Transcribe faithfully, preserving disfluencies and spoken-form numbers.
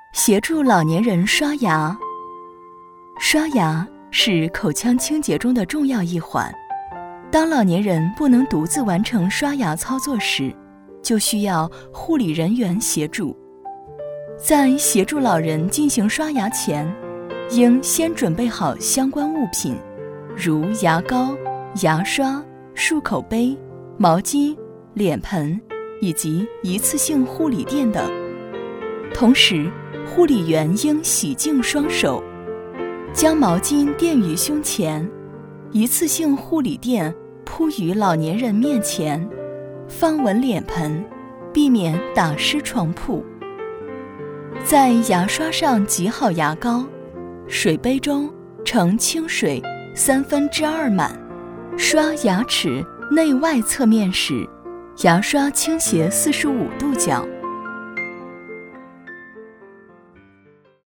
协助老年人刷牙。刷牙是口腔清洁中的重要一环，当老年人不能独自完成刷牙操作时，就需要护理人员协助。在协助老人进行刷牙前，应先准备好相关物品，如牙膏、牙刷、漱口杯、毛巾、脸盆以及一次性护理垫等。同时，护理员应洗净双手，将毛巾垫于胸前，一次性护理垫铺于老年人面前，放稳脸盆，避免打湿床铺。在牙刷上挤好牙膏，水杯中盛清水三分之二满。刷牙齿内外侧面时，牙刷倾斜四十五度角。